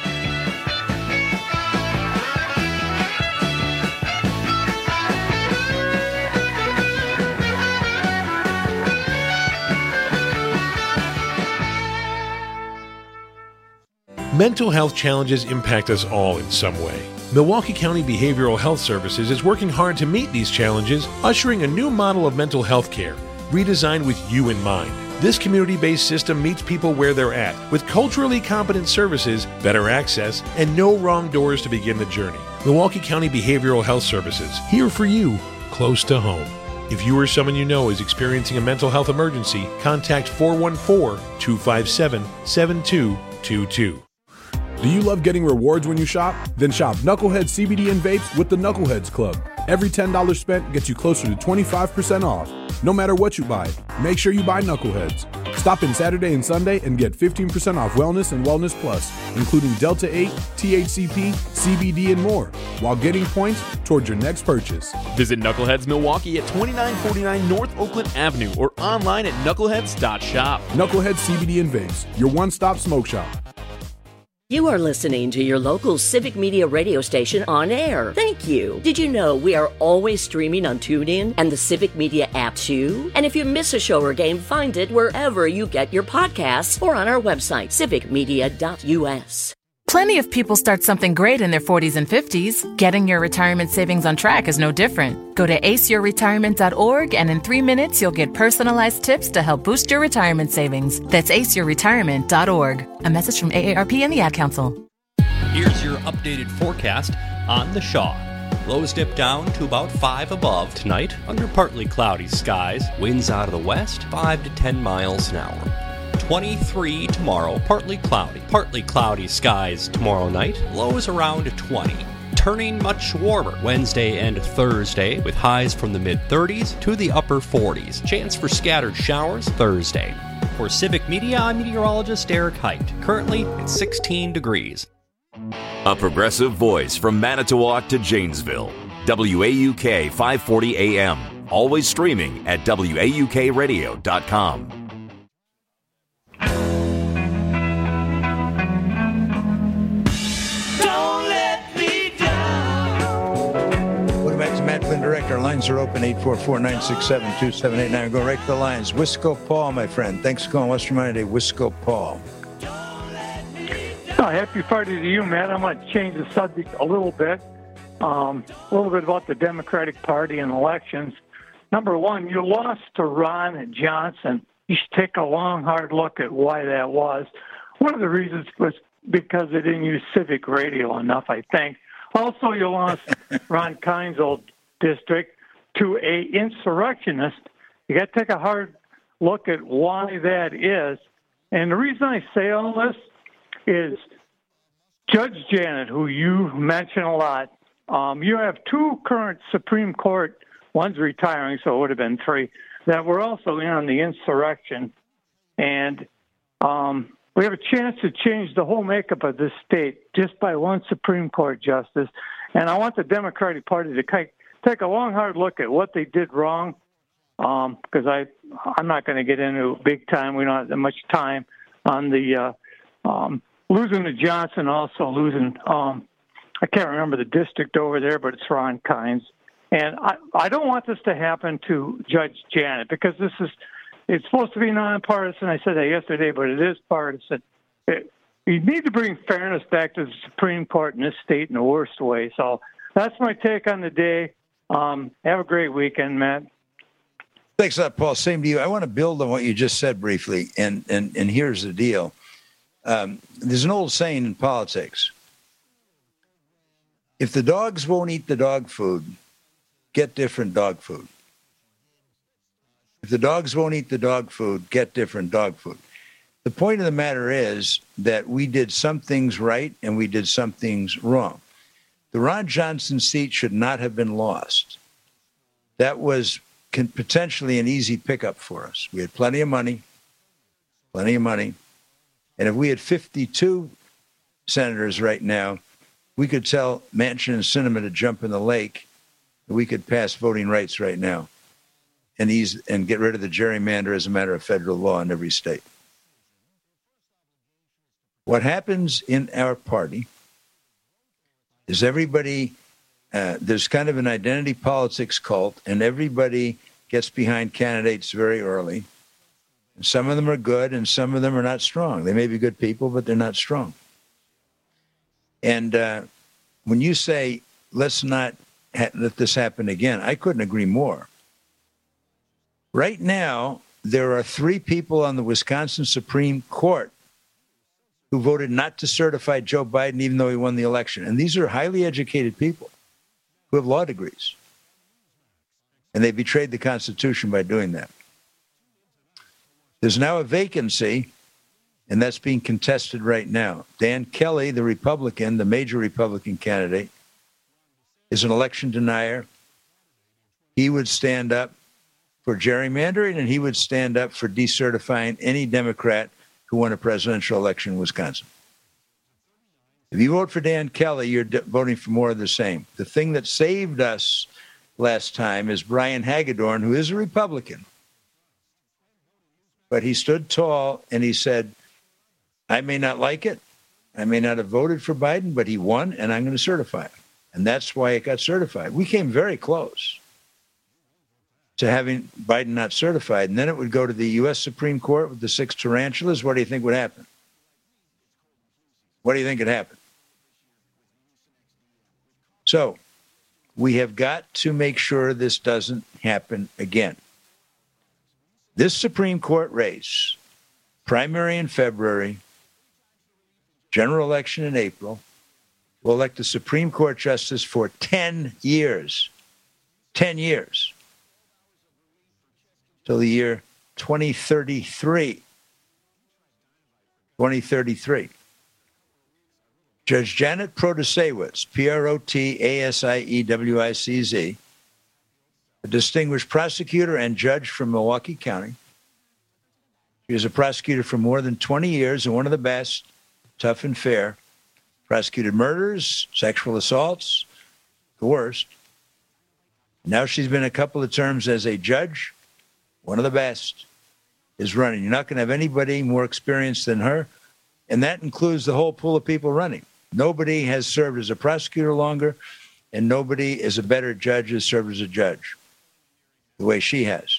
Mental health challenges impact us all in some way. Milwaukee County Behavioral Health Services is working hard to meet these challenges, ushering a new model of mental health care, redesigned with you in mind. This community-based system meets people where they're at, with culturally competent services, better access, and no wrong doors to begin the journey. Milwaukee County Behavioral Health Services, here for you, close to home. If you or someone you know is experiencing a mental health emergency, contact 414-257-7222. Do you love getting rewards when you shop? Then shop Knucklehead CBD and vapes with the Knuckleheads Club. Every $10 spent gets you closer to 25% off. No matter what you buy, make sure you buy Knuckleheads. Stop in Saturday and Sunday and get 15% off Wellness and Wellness Plus, including Delta 8, THCP, CBD, and more, while getting points towards your next purchase. Visit Knuckleheads Milwaukee at 2949 North Oakland Avenue or online at knuckleheads.shop. Knucklehead CBD and vapes, your one-stop smoke shop. You are listening to your local Civic Media radio station on air. Thank you. Did you know we are always streaming on TuneIn and the Civic Media app too? And if you miss a show or game, find it wherever you get your podcasts or on our website, civicmedia.us. Plenty of people start something great in their 40s and 50s. Getting your retirement savings on track is no different. Go to aceyourretirement.org, and in 3 minutes, you'll get personalized tips to help boost your retirement savings. That's aceyourretirement.org. A message from AARP and the Ad Council. Here's your updated forecast on the Shaw. Lows dip down to about 5 above tonight under partly cloudy skies. Winds out of the west, 5 to 10 miles an hour. 23 tomorrow, partly cloudy skies tomorrow night, lows around 20. Turning much warmer Wednesday and Thursday with highs from the mid-30s to the upper 40s. Chance for scattered showers Thursday. For Civic Media, I'm meteorologist Eric Height. Currently, it's 16 degrees. A progressive voice from Manitowoc to Janesville. WAUK 540 AM. Always streaming at WAUKradio.com. Direct. Our lines are open, 844-967-2789. Go right to the lines. Wisco Paul, my friend. Thanks for calling Western Monday. Wisco Paul. Happy Friday to you, man. I'm going to change the subject a little bit. A little bit about the Democratic Party and elections. Number one, you lost to Ron Johnson. You should take a long, hard look at why that was. One of the reasons was because they didn't use Civic Radio enough, I think. Also, you lost Ron Kynes' old district to a insurrectionist. You got to take a hard look at why that is. And the reason I say all this is Judge Janet, who you mention a lot, you have 2 current Supreme Court, one's retiring, so it would have been 3, that were also in on the insurrection. And we have a chance to change the whole makeup of this state just by one Supreme Court justice. And I want the Democratic Party to take a long, hard look at what they did wrong, because I'm not going to get into big time. We don't have that much time on the losing to Johnson, also losing, I can't remember the district over there, but it's Ron Kynes. And I don't want this to happen to Judge Janet, because it's supposed to be nonpartisan. I said that yesterday, but it is partisan. You need to bring fairness back to the Supreme Court in this state in the worst way. So that's my take on the day. Have a great weekend, Matt. Thanks a lot, Paul. Same to you. I want to build on what you just said briefly, and here's the deal. There's an old saying in politics. If the dogs won't eat the dog food, get different dog food. If the dogs won't eat the dog food, get different dog food. The point of the matter is that we did some things right and we did some things wrong. The Ron Johnson seat should not have been lost. That was potentially an easy pickup for us. We had plenty of money. And if we had 52 senators right now, we could tell Manchin and Sinema to jump in the lake. We could pass voting rights right now and get rid of the gerrymander as a matter of federal law in every state. What happens in our party is everybody, there's kind of an identity politics cult, and everybody gets behind candidates very early. And some of them are good, and some of them are not strong. They may be good people, but they're not strong. And when you say, let's not let this happen again, I couldn't agree more. Right now, there are 3 people on the Wisconsin Supreme Court who voted not to certify Joe Biden, even though he won the election. And these are highly educated people who have law degrees. And they betrayed the Constitution by doing that. There's now a vacancy, and that's being contested right now. Dan Kelly, the Republican, the major Republican candidate, is an election denier. He would stand up for gerrymandering, and he would stand up for decertifying any Democrat who won a presidential election in Wisconsin. If you vote for Dan Kelly, you're voting for more of the same. The thing that saved us last time is Brian Hagedorn, who is a Republican. But he stood tall and he said, I may not like it, I may not have voted for Biden, but he won, and I'm going to certify him. And that's why it got certified. We came very close to having Biden not certified. And then it would go to the U.S. Supreme Court with the 6 tarantulas. What do you think would happen? What do you think would happen? So we have got to make sure this doesn't happen again. This Supreme Court race, primary in February, general election in April, will elect a Supreme Court justice for 10 years. 10 years. Till the year 2033. 2033. Judge Janet Protasiewicz, Protasiewicz, a distinguished prosecutor and judge from Milwaukee County. She was a prosecutor for more than 20 years and one of the best, tough and fair. Prosecuted murders, sexual assaults, the worst. Now she's been a couple of terms as a judge, one of the best, is running. You're not going to have anybody more experienced than her, and that includes the whole pool of people running. Nobody has served as a prosecutor longer, and nobody is a better judge has served as a judge the way she has.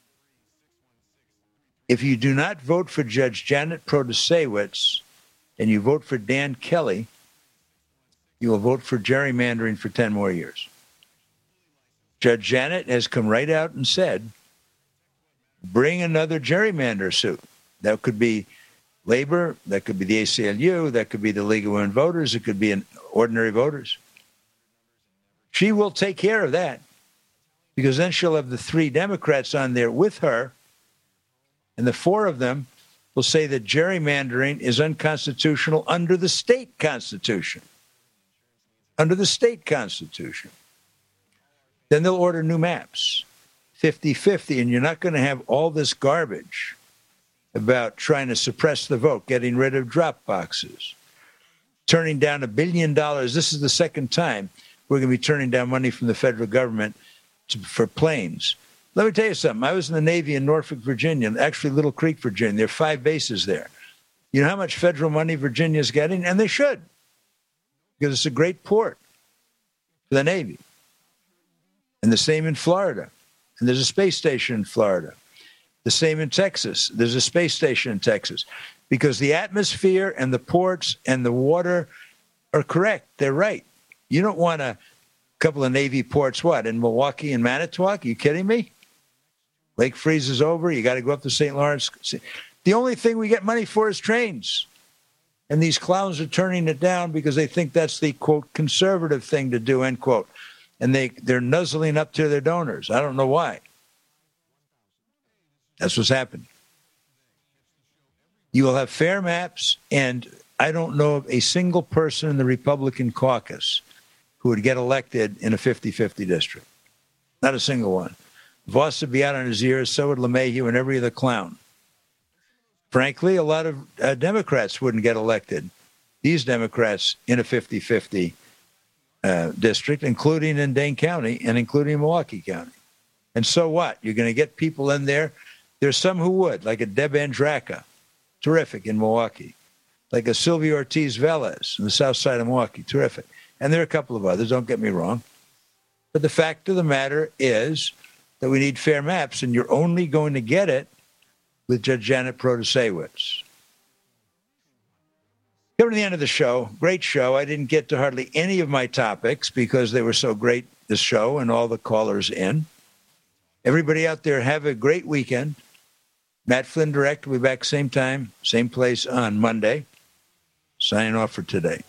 If you do not vote for Judge Janet Protasiewicz and you vote for Dan Kelly, you will vote for gerrymandering for 10 more years. Judge Janet has come right out and said, bring another gerrymander suit. That could be labor, that could be the ACLU, that could be the League of Women Voters, it could be ordinary voters. She will take care of that because then she'll have the 3 Democrats on there with her, and the 4 of them will say that gerrymandering is unconstitutional under the state constitution. Under the state constitution. Then they'll order new maps, 50-50, and you're not going to have all this garbage about trying to suppress the vote, getting rid of drop boxes, turning down $1 billion. This is the second time we're going to be turning down money from the federal government for planes. Let me tell you something. I was in the Navy in Norfolk, Virginia, actually Little Creek, Virginia. There are 5 bases there. You know how much federal money Virginia's getting? And they should, because it's a great port for the Navy. And the same in Florida. And there's a space station in Florida. The same in Texas. There's a space station in Texas. Because the atmosphere and the ports and the water are correct. They're right. You don't want a couple of Navy ports, what, in Milwaukee and Manitowoc? Are you kidding me? Lake freezes over. You got to go up to St. Lawrence. The only thing we get money for is trains. And these clowns are turning it down because they think that's the, quote, conservative thing to do, end quote. And they're nuzzling up to their donors. I don't know why. That's what's happening. You will have fair maps, and I don't know of a single person in the Republican caucus who would get elected in a 50-50 district. Not a single one. Voss would be out on his ears, so would LeMahieu and every other clown. Frankly, a lot of Democrats wouldn't get elected, these Democrats, in a 50-50 district, including in Dane County and including Milwaukee County. And so what? You're going to get people in there. There's some who would, like a Deb Andraka, terrific in Milwaukee, like a Sylvia Ortiz-Velez in the south side of Milwaukee, terrific. And there are a couple of others, don't get me wrong. But the fact of the matter is that we need fair maps, and you're only going to get it with Judge Janet Protasiewicz. Coming to the end of the show, great show. I didn't get to hardly any of my topics because they were so great, this show, and all the callers in. Everybody out there, have a great weekend. Matt Flynn Direct will be back same time, same place on Monday. Signing off for today.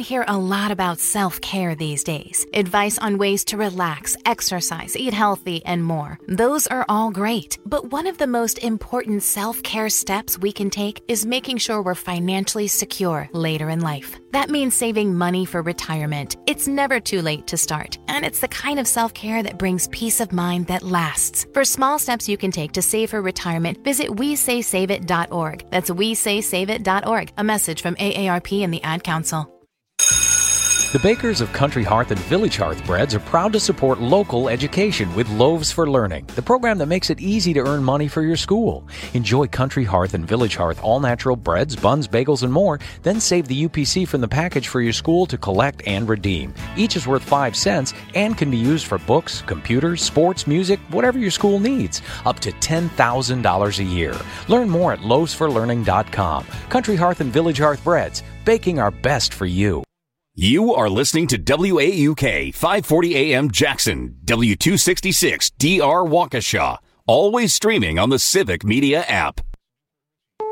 hear a lot about self-care these days. Advice on ways to relax, exercise, eat healthy, and more. Those are all great. But one of the most important self-care steps we can take is making sure we're financially secure later in life. That means saving money for retirement. It's never too late to start, and it's the kind of self-care that brings peace of mind that lasts. For small steps you can take to save for retirement, visit WeSaySaveIt.org. That's WeSaySaveIt.org. A message from AARP and the Ad Council. The bakers of Country Hearth and Village Hearth Breads are proud to support local education with Loaves for Learning, the program that makes it easy to earn money for your school. Enjoy Country Hearth and Village Hearth all-natural breads, buns, bagels, and more. Then save the UPC from the package for your school to collect and redeem. Each is worth 5 cents and can be used for books, computers, sports, music, whatever your school needs. Up to $10,000 a year. Learn more at loavesforlearning.com. Country Hearth and Village Hearth Breads, baking our best for you. You are listening to WAUK 540 AM Jackson, W266 DR Waukesha, always streaming on the Civic Media app.